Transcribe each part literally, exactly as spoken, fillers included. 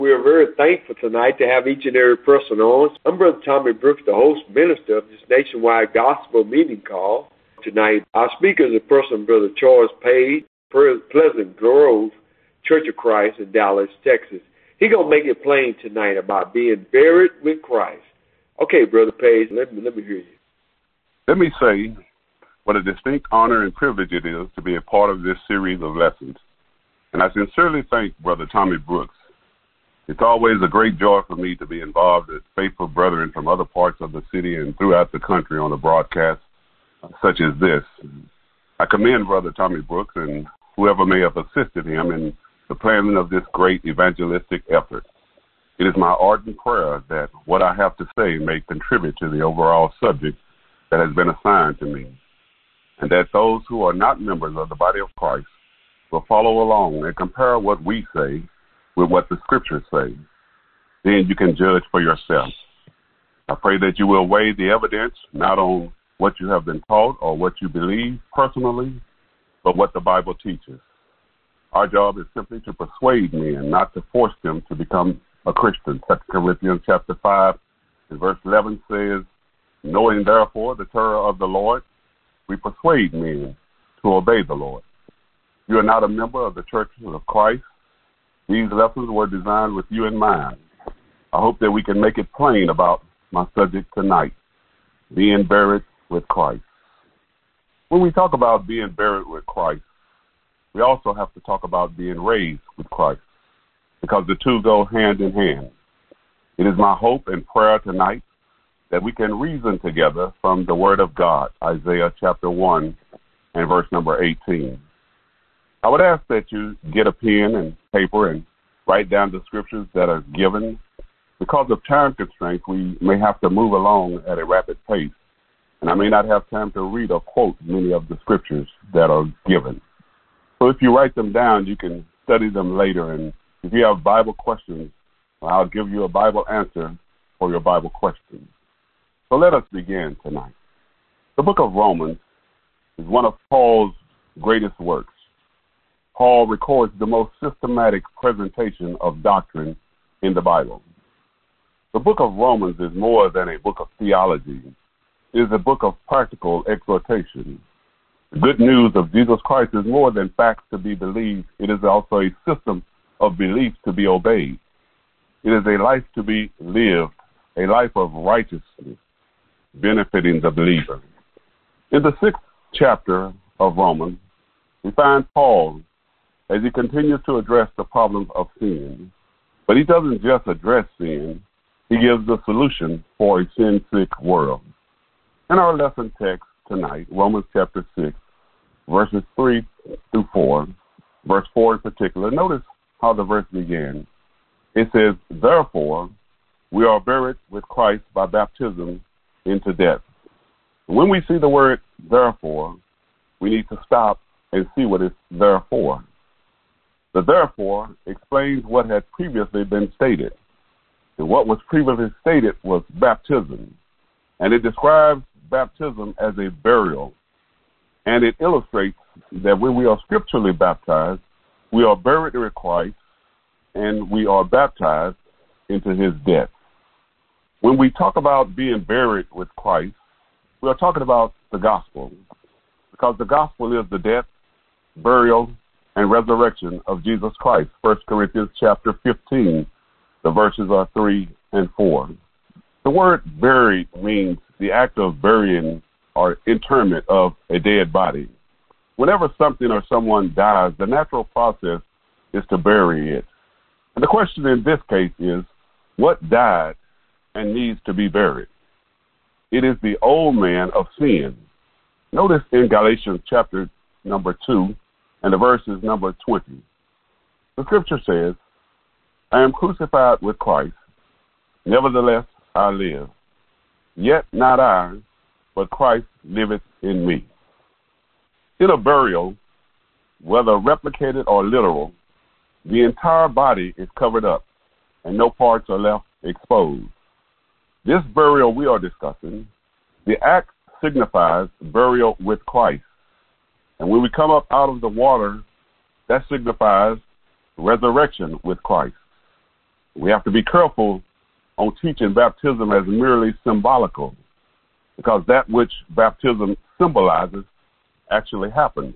We are very thankful tonight to have each and every person on. I'm Brother Tommy Brooks, the host minister of this nationwide gospel meeting call. Tonight, our speaker is a person, Brother Charles Page, Pleasant Grove Church of Christ in Dallas, Texas. He's going to make it plain tonight about being buried with Christ. Okay, Brother Page, let me, let me hear you. Let me say what a distinct honor and privilege it is to be a part of this series of lessons. And I sincerely thank Brother Tommy Brooks. It's always a great joy for me to be involved with faithful brethren from other parts of the city and throughout the country on a broadcast such as this. I commend Brother Tommy Brooks and whoever may have assisted him in the planning of this great evangelistic effort. It is my ardent prayer that what I have to say may contribute to the overall subject that has been assigned to me, and that those who are not members of the body of Christ will follow along and compare what we say with what the scriptures say. Then you can judge for yourself. I pray that you will weigh the evidence not on what you have been taught or what you believe personally, but what the Bible teaches. Our job is simply to persuade men, not to force them to become a Christian. Second Corinthians chapter five and verse eleven says, knowing therefore the terror of the Lord, we persuade men to obey the Lord. You are not a member of the Church of Christ. These lessons were designed with you in mind. I hope that we can make it plain about my subject tonight, being buried with Christ. When we talk about being buried with Christ, we also have to talk about being raised with Christ, because the two go hand in hand. It is my hope and prayer tonight that we can reason together from the Word of God, Isaiah chapter one and verse number eighteen. I would ask that you get a pen and paper and write down the scriptures that are given. Because of time constraints, we may have to move along at a rapid pace, and I may not have time to read or quote many of the scriptures that are given. So if you write them down, you can study them later, and if you have Bible questions, I'll give you a Bible answer for your Bible questions. So let us begin tonight. The book of Romans is one of Paul's greatest works. Paul records the most systematic presentation of doctrine in the Bible. The book of Romans is more than a book of theology. It is a book of practical exhortation. The good news of Jesus Christ is more than facts to be believed. It is also a system of beliefs to be obeyed. It is a life to be lived, a life of righteousness, benefiting the believer. In the sixth chapter of Romans, we find Paul as he continues to address the problems of sin. But he doesn't just address sin, he gives the solution for a sin-sick world. In our lesson text tonight, Romans chapter six, verses three through four, verse four in particular, notice how the verse begins. It says, therefore, we are buried with Christ by baptism into death. When we see the word therefore, we need to stop and see what it's there for. The therefore explains what had previously been stated. And what was previously stated was baptism. And it describes baptism as a burial. And it illustrates that when we are scripturally baptized, we are buried with Christ and we are baptized into his death. When we talk about being buried with Christ, we are talking about the gospel, because the gospel is the death, burial, and resurrection of Jesus Christ. First Corinthians chapter fifteen, the verses are three and four. The word buried means the act of burying or interment of a dead body. Whenever something or someone dies, the natural process is to bury it. And the question in this case is, what died and needs to be buried? It is the old man of sin. Notice in Galatians chapter number two and the verse is number twenty. The scripture says, I am crucified with Christ, nevertheless I live. Yet not I, but Christ liveth in me. In a burial, whether replicated or literal, the entire body is covered up and no parts are left exposed. This burial we are discussing, the act signifies burial with Christ. And when we come up out of the water, that signifies resurrection with Christ. We have to be careful on teaching baptism as merely symbolical, because that which baptism symbolizes actually happens.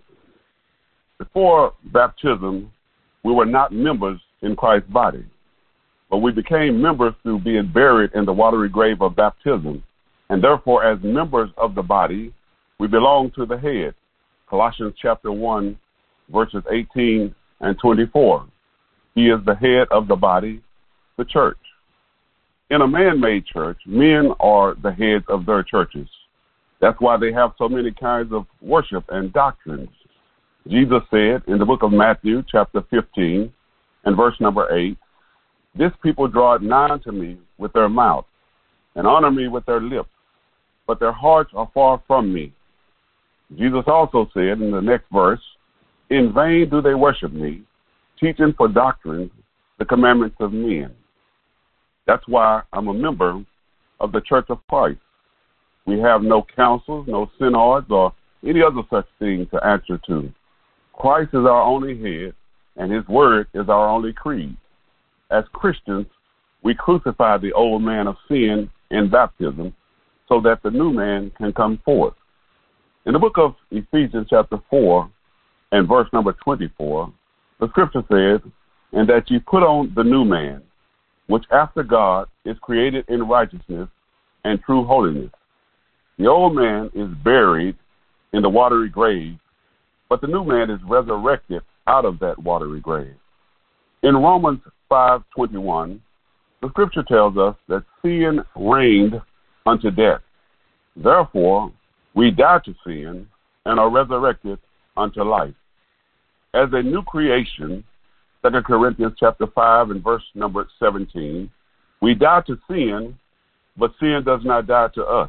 Before baptism, we were not members in Christ's body, but we became members through being buried in the watery grave of baptism, and therefore as members of the body, we belong to the head. Colossians chapter one, verses eighteen and twenty-four. He is the head of the body, the church. In a man-made church, men are the heads of their churches. That's why they have so many kinds of worship and doctrines. Jesus said in the book of Matthew, chapter fifteen, and verse number eight, "This people draw nigh unto me with their mouth, and honor me with their lips, but their hearts are far from me." Jesus also said in the next verse, "In vain do they worship me, teaching for doctrine the commandments of men." That's why I'm a member of the Church of Christ. We have no councils, no synods, or any other such thing to answer to. Christ is our only head, and his word is our only creed. As Christians, we crucify the old man of sin in baptism so that the new man can come forth. In the book of Ephesians chapter four and verse number twenty-four, the scripture says, "And that ye put on the new man, which after God is created in righteousness and true holiness." The old man is buried in the watery grave, but the new man is resurrected out of that watery grave. In Romans five twenty-one, the scripture tells us that sin reigned unto death. Therefore, we die to sin and are resurrected unto life. As a new creation, Second Corinthians chapter five and verse number seventeen, we die to sin, but sin does not die to us.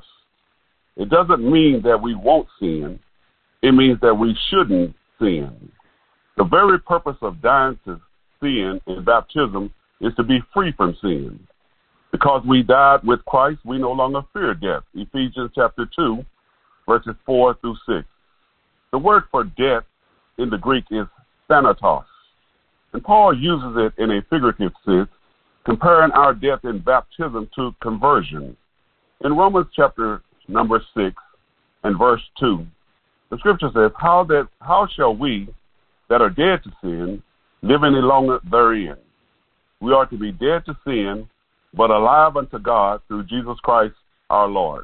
It doesn't mean that we won't sin. It means that we shouldn't sin. The very purpose of dying to sin in baptism is to be free from sin. Because we died with Christ, we no longer fear death. Ephesians chapter two, verses four through six. The word for death in the Greek is thanatos. And Paul uses it in a figurative sense, comparing our death in baptism to conversion. In Romans chapter number six and verse two, the scripture says, How that how shall we that are dead to sin live any longer therein? We are to be dead to sin, but alive unto God through Jesus Christ our Lord.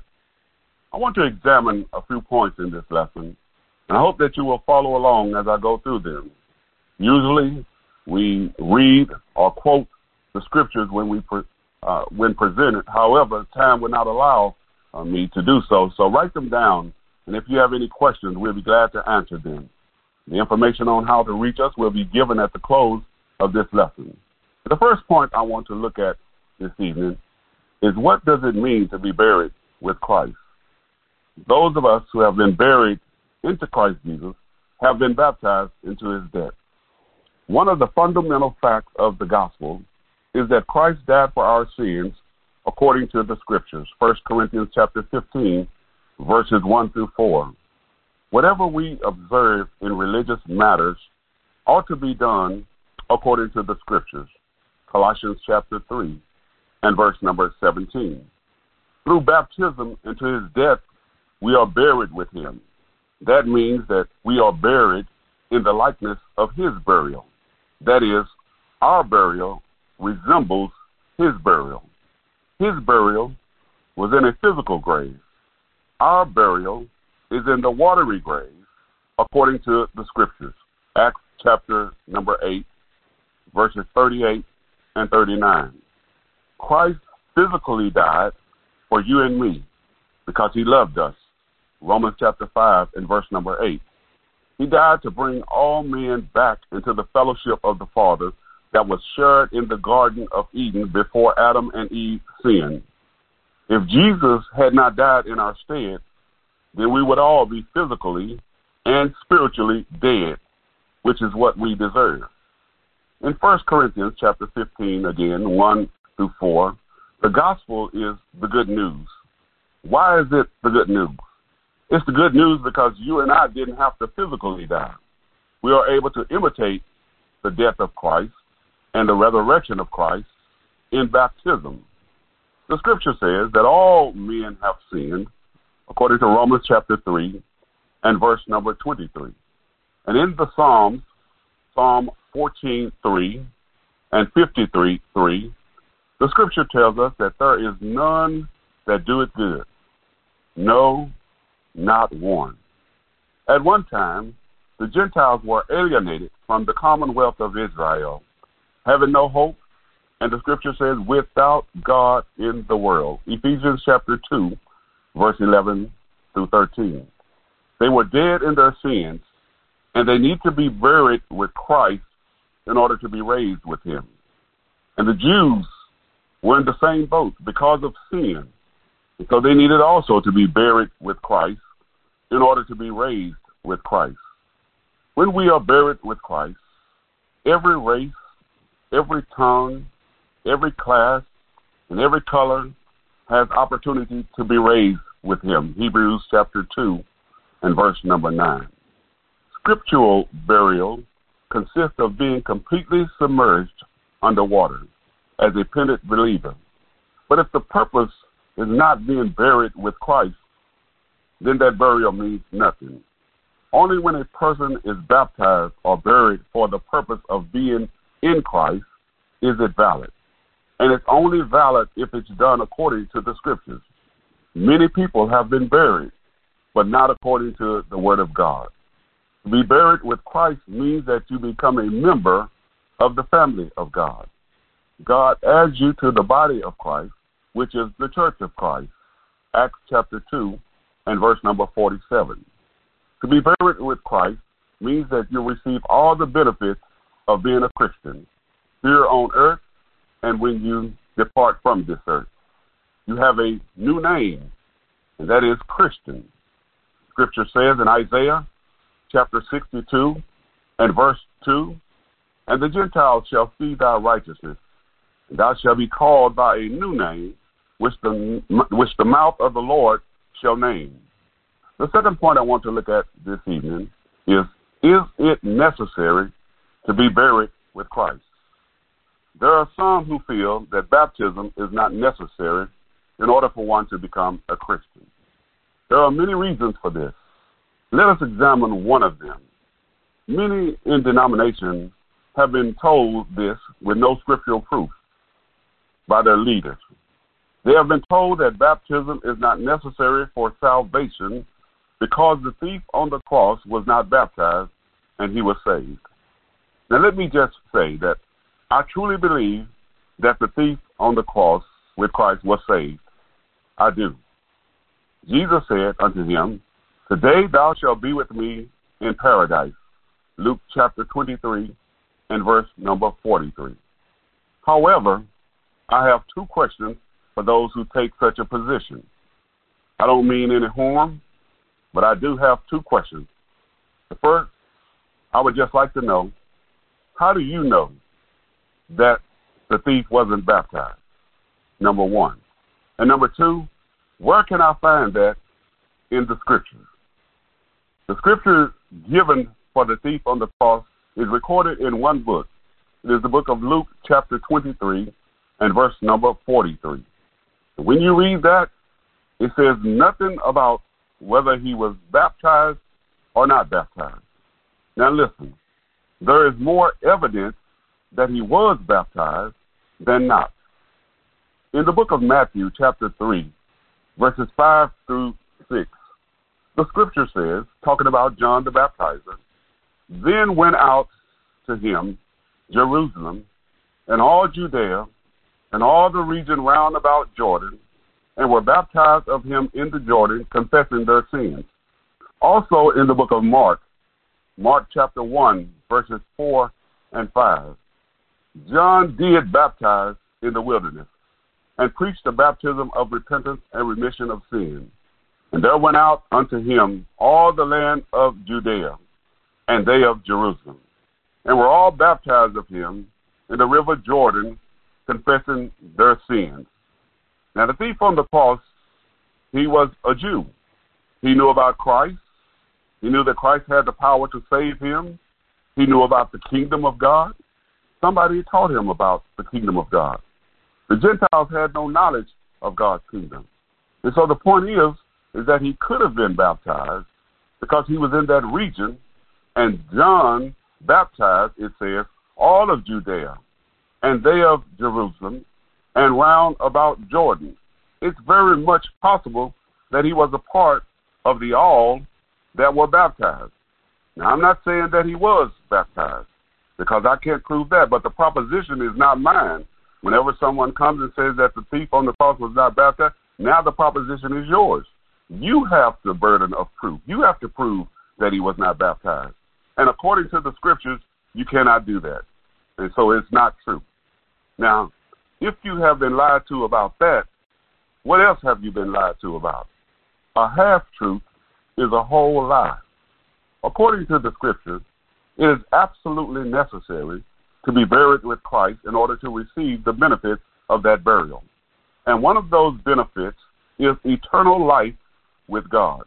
I want to examine a few points in this lesson, and I hope that you will follow along as I go through them. Usually, we read or quote the scriptures when we pre- uh, when presented. However, time would not allow uh, me to do so. So write them down, and if you have any questions, we'll be glad to answer them. The information on how to reach us will be given at the close of this lesson. The first point I want to look at this evening is, what does it mean to be buried with Christ? Those of us who have been buried into Christ Jesus have been baptized into his death. One of the fundamental facts of the gospel is that Christ died for our sins according to the scriptures. First Corinthians chapter fifteen, verses one through four. Whatever we observe in religious matters ought to be done according to the scriptures. Colossians chapter three and verse number seventeen. Through baptism into his death, we are buried with him. That means that we are buried in the likeness of his burial. That is, our burial resembles his burial. His burial was in a physical grave. Our burial is in the watery grave, according to the scriptures. Acts chapter number eight, verses thirty-eight and thirty-nine. Christ physically died for you and me because he loved us. Romans chapter five and verse number eight. He died to bring all men back into the fellowship of the Father that was shared in the Garden of Eden before Adam and Eve sinned. If Jesus had not died in our stead, then we would all be physically and spiritually dead, which is what we deserve. In First Corinthians chapter fifteen, again, one through four, the gospel is the good news. Why is it the good news? It's the good news because you and I didn't have to physically die. We are able to imitate the death of Christ and the resurrection of Christ in baptism. The scripture says that all men have sinned, according to Romans chapter three and verse number twenty-three. And in the Psalms, Psalm fourteen three and fifty-three three, the scripture tells us that there is none that doeth good, no, not one. At one time, the Gentiles were alienated from the commonwealth of Israel, having no hope, and the scripture says, without God in the world. Ephesians chapter two, verse eleven through thirteen. They were dead in their sins, and they need to be buried with Christ in order to be raised with him. And the Jews were in the same boat because of sin. And so they needed also to be buried with Christ in order to be raised with Christ. When we are buried with Christ, every race, every tongue, every class, and every color has opportunity to be raised with him. Hebrews chapter two and verse number nine. Scriptural burial consists of being completely submerged underwater as a penitent believer. But if the purpose is not being buried with Christ, then that burial means nothing. Only when a person is baptized or buried for the purpose of being in Christ is it valid. And it's only valid if it's done according to the scriptures. Many people have been buried, but not according to the word of God. To be buried with Christ means that you become a member of the family of God. God adds you to the body of Christ, which is the church of Christ. Acts chapter two and verse number forty-seven. To be buried with Christ means that you receive all the benefits of being a Christian here on earth and when you depart from this earth. You have a new name, and that is Christian. Scripture says in Isaiah chapter sixty-two and verse two, and the Gentiles shall see thy righteousness, and thou shalt be called by a new name, which the, which the mouth of the Lord shall name. The second point I want to look at this evening is, is it necessary to be buried with Christ? There are some who feel that baptism is not necessary in order for one to become a Christian. There are many reasons for this. Let us examine one of them. Many in denominations have been told this with no scriptural proof by their leaders. They have been told that baptism is not necessary for salvation because the thief on the cross was not baptized and he was saved. Now let me just say that I truly believe that the thief on the cross with Christ was saved. I do. Jesus said unto him, today thou shalt be with me in paradise. Luke chapter twenty-three and verse number forty-three. However, I have two questions for those who take such a position. I don't mean any harm, but I do have two questions. The first, I would just like to know, how do you know that the thief wasn't baptized? Number one. And number two, where can I find that in the scriptures? The scripture given for the thief on the cross is recorded in one book. It is the book of Luke chapter twenty-three and verse number forty-three. When you read that, it says nothing about whether he was baptized or not baptized. Now listen, there is more evidence that he was baptized than not. In the book of Matthew chapter three, verses five through six, the scripture says, talking about John the Baptizer, then went out to him Jerusalem and all Judea and all the region round about Jordan, and were baptized of him in the Jordan, confessing their sins. Also in the book of Mark, Mark chapter one, verses four and five, John did baptize in the wilderness, and preached the baptism of repentance and remission of sin. And there went out unto him all the land of Judea, and they of Jerusalem, and were all baptized of him in the river Jordan, confessing their sins. Now the thief on the cross, he was a Jew. He knew about Christ. He knew that Christ had the power to save him. He knew about the kingdom of God. Somebody taught him about the kingdom of God. The Gentiles had no knowledge of God's kingdom. And so the point is, is that he could have been baptized because he was in that region, and John baptized, it says, all of Judea, and they of Jerusalem, and round about Jordan. It's very much possible that he was a part of the all that were baptized. Now, I'm not saying that he was baptized, because I can't prove that, but the proposition is not mine. Whenever someone comes and says that the thief on the cross was not baptized, now the proposition is yours. You have the burden of proof. You have to prove that he was not baptized. And according to the scriptures, you cannot do that. And so it's not true. Now, if you have been lied to about that, what else have you been lied to about? A half-truth is a whole lie. According to the scriptures, it is absolutely necessary to be buried with Christ in order to receive the benefits of that burial. And one of those benefits is eternal life with God.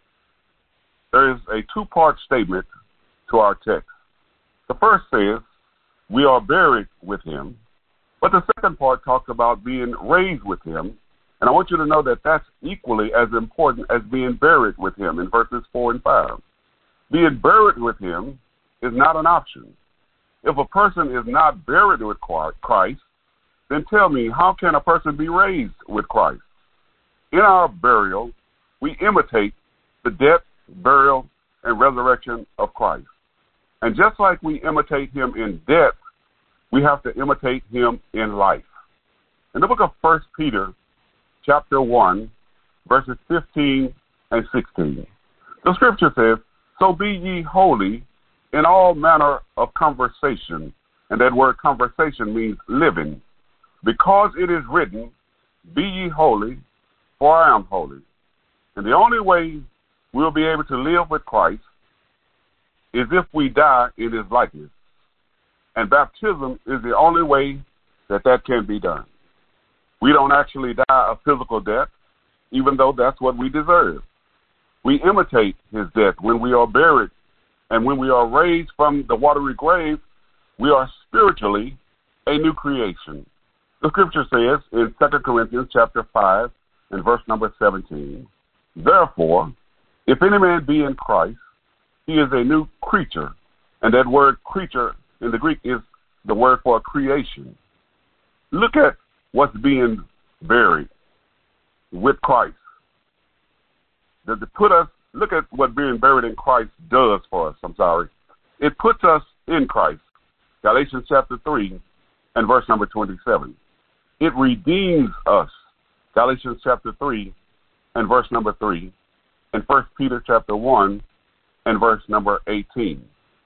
There is a two-part statement to our text. The first says, we are buried with him, but the second part talks about being raised with him, and I want you to know that that's equally as important as being buried with him in verses four and five. Being buried with him is not an option. If a person is not buried with Christ, then tell me, how can a person be raised with Christ? In our burial, we imitate the death, burial, and resurrection of Christ. And just like we imitate him in death, we have to imitate him in life. In the book of First Peter, chapter one, verses fifteen and sixteen, the scripture says, so be ye holy in all manner of conversation. And that word conversation means living. Because it is written, be ye holy, for I am holy. And the only way we'll be able to live with Christ is if we die in his likeness. And baptism is the only way that that can be done. We don't actually die a physical death, even though that's what we deserve. We imitate his death when we are buried, and when we are raised from the watery grave, we are spiritually a new creation. The scripture says in Second Corinthians chapter five and verse number seventeen, therefore, if any man be in Christ, he is a new creature. And that word creature in the Greek is the word for creation. Look at what's being buried with Christ. Does it put us, look at what being buried in Christ does for us, I'm sorry. It puts us in Christ. Galatians chapter three and verse number twenty-seven. It redeems us. Galatians chapter three and verse number three. And First Peter chapter one and verse number eighteen.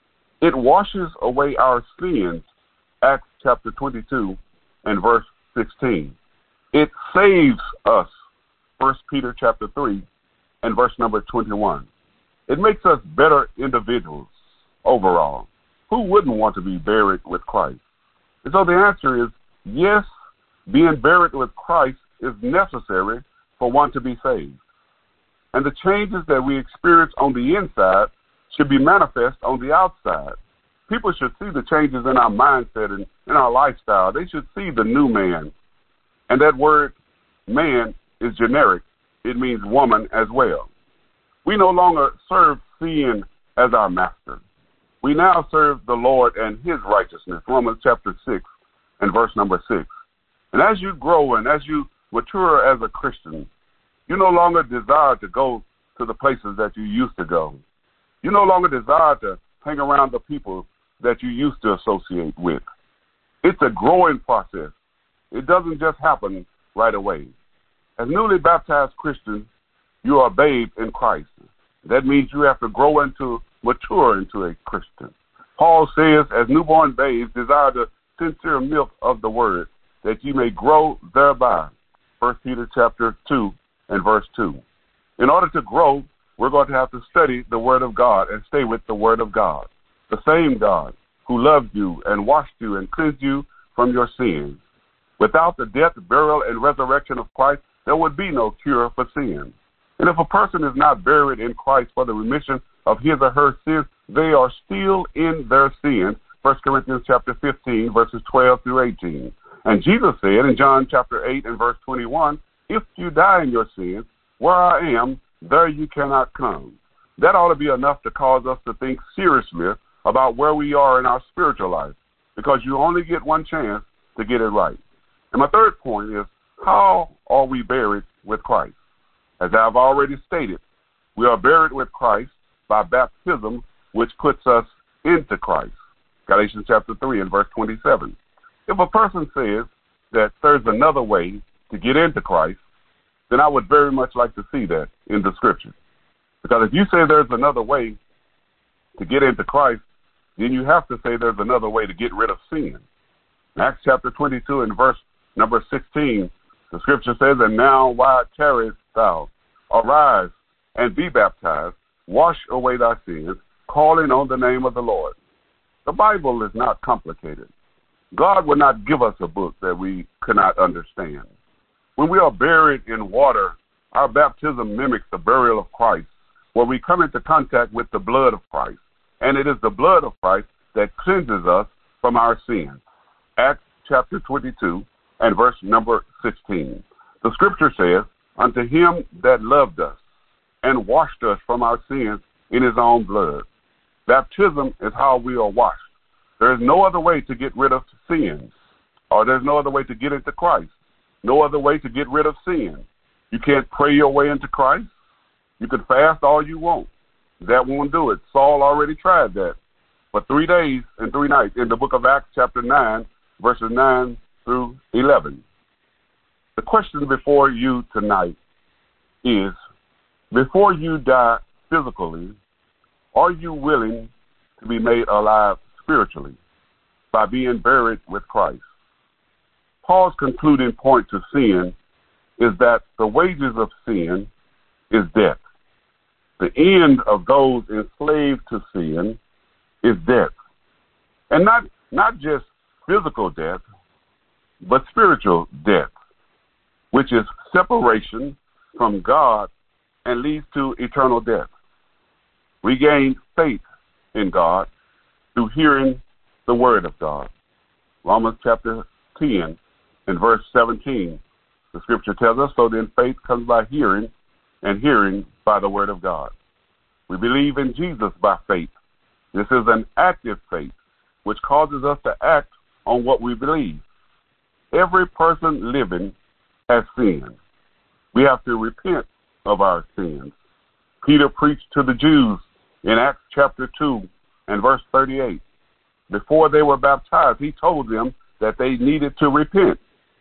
It washes away our sins. Acts chapter twenty-two and verse sixteen. It saves us. First Peter chapter three and verse number twenty-one. It makes us better individuals overall. Who wouldn't want to be buried with Christ? And so the answer is yes, being buried with Christ is necessary for one to be saved. And the changes that we experience on the inside should be manifest on the outside. People should see the changes in our mindset and in our lifestyle. They should see the new man. And that word man is generic. It means woman as well. We no longer serve sin as our master. We now serve the Lord and his righteousness. Romans chapter six and verse number six. And as you grow and as you mature as a Christian, you no longer desire to go to the places that you used to go. You no longer desire to hang around the people that you used to associate with. It's a growing process. It doesn't just happen right away. As newly baptized Christians, you are babes in Christ. That means you have to grow into, mature into a Christian. Paul says, as newborn babes, desire the sincere milk of the word, that you may grow thereby. First Peter chapter two and verse two. In order to grow, we're going to have to study the word of God and stay with the word of God. The same God who loved you and washed you and cleansed you from your sins. Without the death, burial, and resurrection of Christ, there would be no cure for sin. And if a person is not buried in Christ for the remission of his or her sins, they are still in their sins. First Corinthians chapter fifteen, verses twelve through eighteen. And Jesus said in John chapter eight and verse twenty-one, if you die in your sins, where I am, there you cannot come. That ought to be enough to cause us to think seriously about where we are in our spiritual life, because you only get one chance to get it right. And my third point is, how are we buried with Christ? As I've already stated, we are buried with Christ by baptism, which puts us into Christ. Galatians chapter three and verse twenty-seven. If a person says that there's another way to get into Christ, then I would very much like to see that in the scripture. Because if you say there's another way to get into Christ, then you have to say there's another way to get rid of sin. In Acts chapter twenty-two and verse number sixteen, the scripture says, and now why tarriest thou? Arise and be baptized, wash away thy sins, calling on the name of the Lord. The Bible is not complicated. God will not give us a book that we cannot understand. When we are buried in water, our baptism mimics the burial of Christ, where we come into contact with the blood of Christ. And it is the blood of Christ that cleanses us from our sins. Acts chapter twenty-two and verse number sixteen. The scripture says, unto him that loved us and washed us from our sins in his own blood. Baptism is how we are washed. There is no other way to get rid of sins, or there's no other way to get into Christ. No other way to get rid of sin. You can't pray your way into Christ. You can fast all you want. That won't do it. Saul already tried that for three days and three nights in the book of Acts chapter nine, verses nine through eleven. The question before you tonight is, before you die physically, are you willing to be made alive spiritually by being buried with Christ? Paul's concluding point to sin is that the wages of sin is death. The end of those enslaved to sin is death. And not, not just physical death, but spiritual death, which is separation from God and leads to eternal death. We gain faith in God through hearing the word of God. Romans chapter ten and verse seventeen, the scripture tells us, so then faith comes by hearing, and hearing by the word of God. We believe in Jesus by faith. This is an active faith, which causes us to act on what we believe. Every person living has sinned. We have to repent of our sins. Peter preached to the Jews in Acts chapter two and verse thirty-eight. Before they were baptized, he told them that they needed to repent.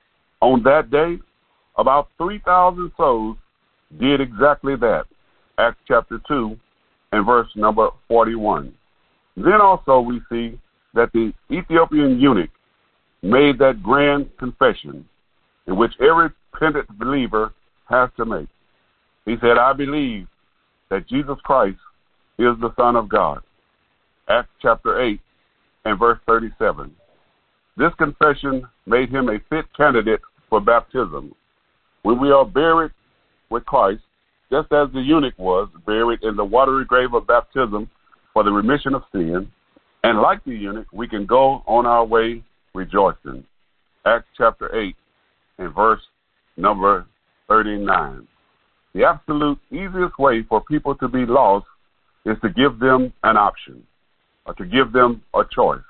On that day, about three thousand souls did exactly that. Acts chapter two and verse number forty-one. Then also we see that the Ethiopian eunuch made that grand confession in which every repentant believer has to make. He said, I believe that Jesus Christ is the Son of God. Acts chapter eight and verse thirty-seven. This confession made him a fit candidate for baptism. When we are buried with Christ, just as the eunuch was buried in the watery grave of baptism for the remission of sin, and like the eunuch, we can go on our way rejoicing. Acts chapter eight and verse number thirty-nine. The absolute easiest way for people to be lost is to give them an option, or to give them a choice.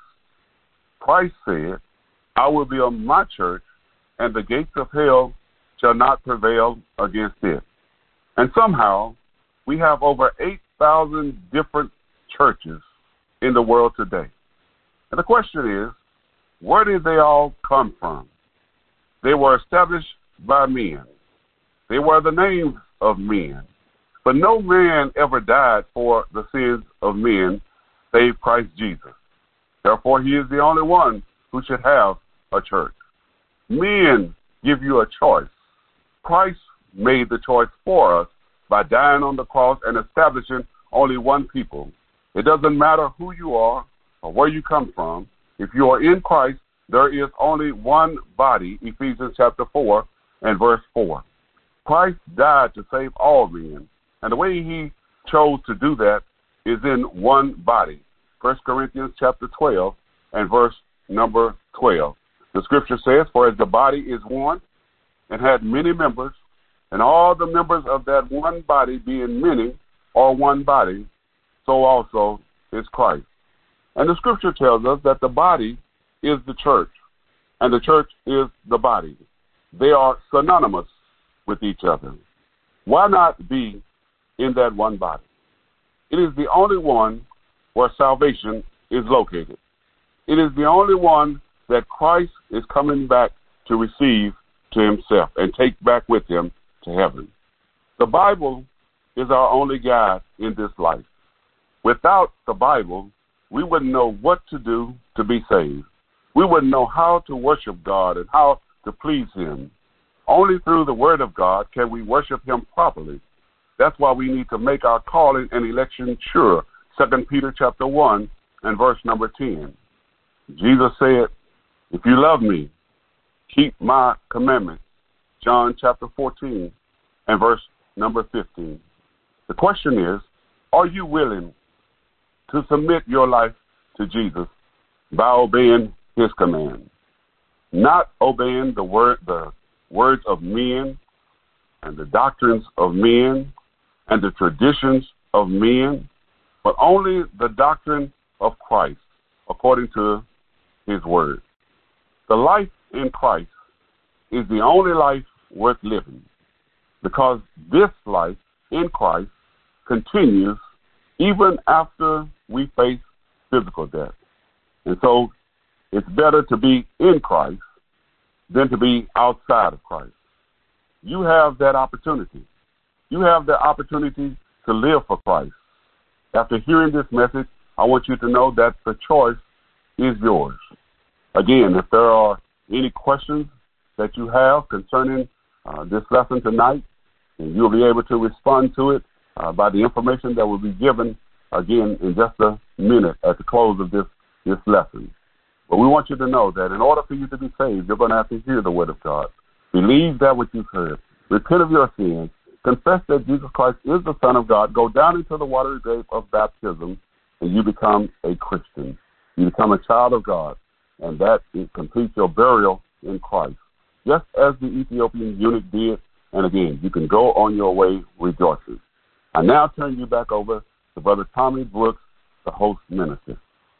Christ said, I will build my church, and the gates of hell shall not prevail against it. And somehow, we have over eight thousand different churches in the world today. And the question is, where did they all come from? They were established by men. They were the names of men. But no man ever died for the sins of men save Christ Jesus. Therefore, he is the only one who should have a church. Men give you a choice. Christ made the choice for us by dying on the cross and establishing only one people. It doesn't matter who you are or where you come from. If you are in Christ, there is only one body, Ephesians chapter four and verse four. Christ died to save all men, and the way he chose to do that is in one body. First Corinthians chapter twelve and verse number twelve. The scripture says, for as the body is one and had many members, and all the members of that one body being many are one body, so also is Christ. And the scripture tells us that the body is the church, and the church is the body. They are synonymous with each other. Why not be in that one body? It is the only one where salvation is located. It is the only one that Christ is coming back to receive to himself and take back with him to heaven. The Bible is our only guide in this life. Without the Bible, we wouldn't know what to do to be saved. We wouldn't know how to worship God and how to please him. Only through the word of God can we worship him properly. That's why we need to make our calling and election sure. Second Peter chapter one and verse number ten. Jesus said, if you love me, keep my commandments. John chapter fourteen and verse number fifteen. The question is, are you willing to submit your life to Jesus by obeying his command? Not obeying the word, the words of men and the doctrines of men and the traditions of men, but only the doctrine of Christ according to his word. The life in Christ is the only life worth living, because this life in Christ continues even after we face physical death. And so it's better to be in Christ than to be outside of Christ. You have that opportunity. You have the opportunity to live for Christ. After hearing this message, I want you to know that the choice is yours. Again, if there are any questions that you have concerning uh, this lesson tonight, and you'll be able to respond to it uh, by the information that will be given, again, in just a minute at the close of this, this lesson. But we want you to know that in order for you to be saved, you're going to have to hear the word of God. Believe that what you've heard. Repent of your sins. Confess that Jesus Christ is the Son of God. Go down into the watery grave of baptism, and you become a Christian. You become a child of God, and that completes your burial in Christ, just as the Ethiopian eunuch did. And again, you can go on your way rejoicing. I now turn you back over to Brother Tommy Brooks, the host minister.